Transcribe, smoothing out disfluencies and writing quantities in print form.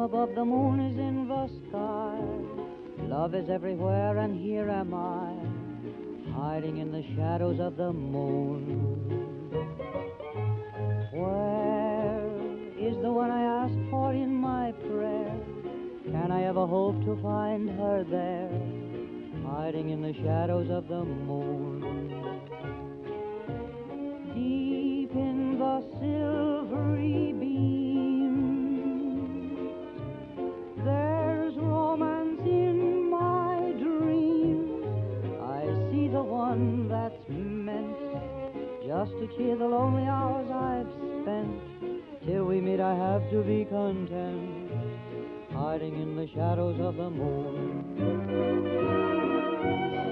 above, the moon is in the sky. Love is everywhere, and here am I, hiding in the shadows of the moon. Where is the one I asked for in my prayer? Can I ever hope to find her there, hiding in the shadows of the moon? Deep in the silvery beams, there's romance in my dreams. I see the one that's meant just to cheer the lonely hours I've spent. Till we meet I have to be content, hiding in the shadows of the moon.